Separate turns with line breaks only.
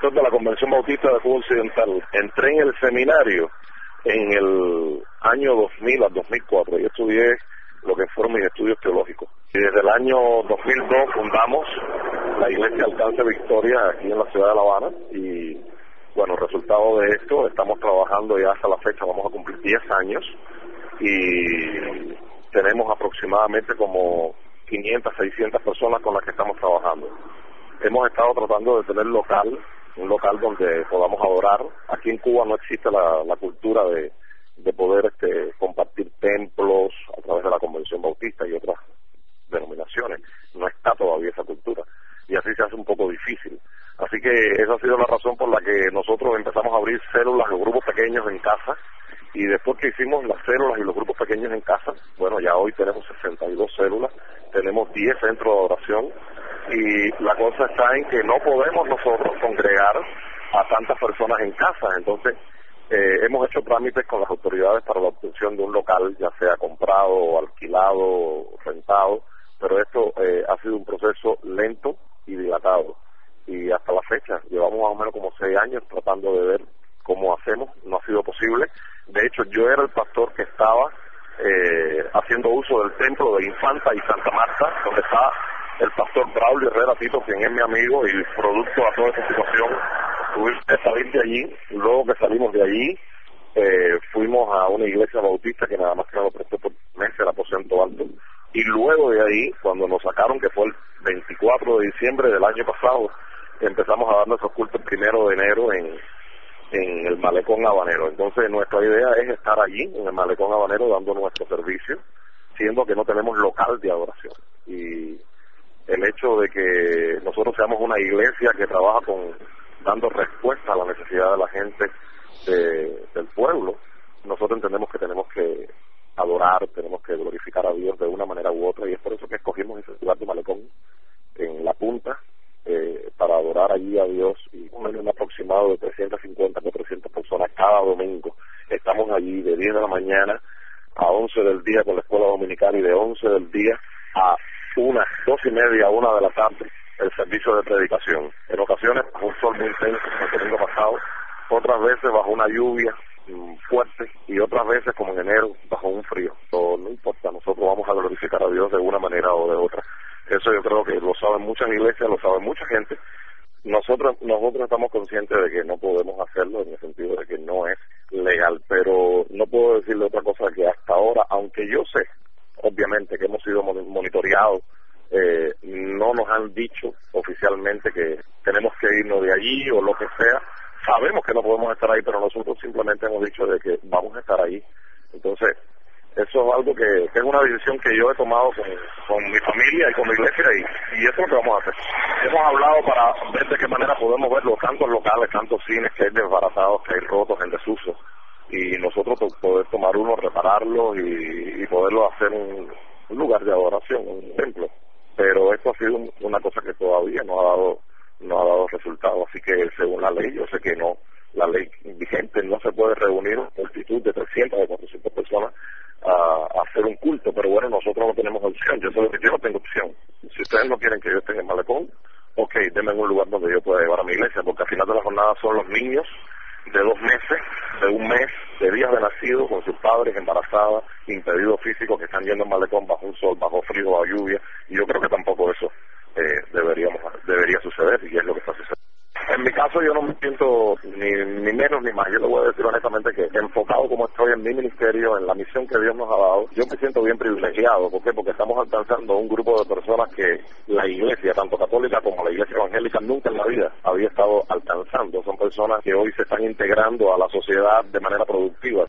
director de la Convención Bautista de Cuba Occidental. Entré en el seminario en el año 2000 al 2004 y estudié lo que fueron mis estudios teológicos. Y desde el año 2002 fundamos la Iglesia Alcance Victoria aquí en la ciudad de La Habana y, bueno, resultado de esto, estamos trabajando ya hasta la fecha, vamos a cumplir 10 años y tenemos aproximadamente como 500, 600 personas con las que estamos trabajando. Hemos estado tratando de tener un local donde podamos adorar. Aquí en Cuba no existe la cultura de poder compartir templos a través de la Convención Bautista y otras denominaciones. No está todavía esa cultura y así se hace un poco difícil. Así que esa ha sido la razón por la que nosotros empezamos a abrir células o grupos pequeños en casa, y después que hicimos las células y los grupos pequeños en casa, bueno, ya hoy tenemos 62 células, tenemos 10 centros de oración, y la cosa está en que no podemos nosotros congregar a tantas personas en casa. Entonces hemos hecho trámites con las autoridades para la obtención de un local, ya sea comprado o alquilado o rentado, pero esto ha sido un proceso lento y dilatado, y hasta la fecha llevamos más o menos como 6 años tratando de ver cómo hacemos. No ha sido posible. De hecho, yo era el pastor que estaba haciendo uso del templo de Infanta y Santa Marta, donde está el pastor Braulio Herrera Tito, quien es mi amigo, y producto a toda esta situación tuvimos que salir de allí. Luego que salimos de allí, fuimos a una iglesia bautista que nada más que nos prestó por meses el aposento alto, y luego de ahí, cuando nos sacaron, que fue el 24 de diciembre del año pasado, empezamos a dar nuestros cultos el 1 de enero en el Malecón Habanero. Entonces nuestra idea es estar allí en el Malecón Habanero dando nuestro servicio, siendo que no tenemos local de adoración. Y el hecho de que nosotros seamos una iglesia que trabaja dando respuesta a la necesidad de la gente del pueblo, nosotros entendemos que tenemos que adorar, tenemos que glorificar a Dios de una manera u otra, y es por eso que escogimos ese lugar de Malecón en la punta, para adorar allí a Dios, y un aproximado de 350 a 400 personas cada domingo. Estamos allí de 10 de la mañana a 11 del día con la escuela dominical, y de 11 del día a 2:30, 1 de la tarde, el servicio de predicación. En ocasiones bajo un sol muy intenso, como el domingo pasado, otras veces bajo una lluvia fuerte, y otras veces, como en enero, bajo un frío. No importa, nosotros vamos a glorificar a Dios de una manera o de otra. Eso yo creo que lo saben muchas iglesias, lo sabe mucha gente. Nosotros estamos conscientes de que no podemos hacerlo, en el sentido de que no es legal, pero no puedo decirle otra cosa que hasta ahora, aunque yo sé, obviamente, que hemos sido monitoreados, no nos han dicho oficialmente que tenemos que irnos de allí o lo que sea. Sabemos que no podemos estar ahí, pero nosotros simplemente hemos dicho de que vamos a estar ahí. Entonces, eso es algo que es una decisión que yo he tomado con mi familia y con mi iglesia, y eso es lo que vamos a hacer. Hemos hablado para ver de qué manera podemos ver los tantos locales, tantos cines que hay desbaratados, que hay rotos, en desuso, y nosotros poder tomar uno, repararlo y poderlo hacer un lugar de adoración, un templo. Pero esto ha sido una cosa que todavía no ha dado resultado, así que según la ley, yo sé que no, la ley vigente no se puede reunir una multitud de 300 o 400 personas a hacer un culto, pero bueno, nosotros no tenemos opción. Yo no tengo opción. Si ustedes no quieren que yo esté en el Malecón, ok, denme un lugar donde yo pueda llevar a mi iglesia, porque al final de la jornada son los niños de 2 meses, de 1 mes, de días de nacido, con sus padres, embarazadas, impedidos físicos, que están yendo al Malecón bajo un sol, bajo frío, bajo lluvia, y yo creo que tampoco eso debería suceder, y es lo que está sucediendo. En mi caso yo no me siento ni menos ni más. Yo le voy a decir honestamente que, enfocado como estoy en mi ministerio, en la misión que Dios nos ha dado, yo me siento bien privilegiado. ¿Por qué? Porque estamos alcanzando un grupo de personas que la iglesia, tanto católica como la iglesia evangélica, nunca en la vida había estado alcanzando. Son personas que hoy se están integrando a la sociedad de manera productiva.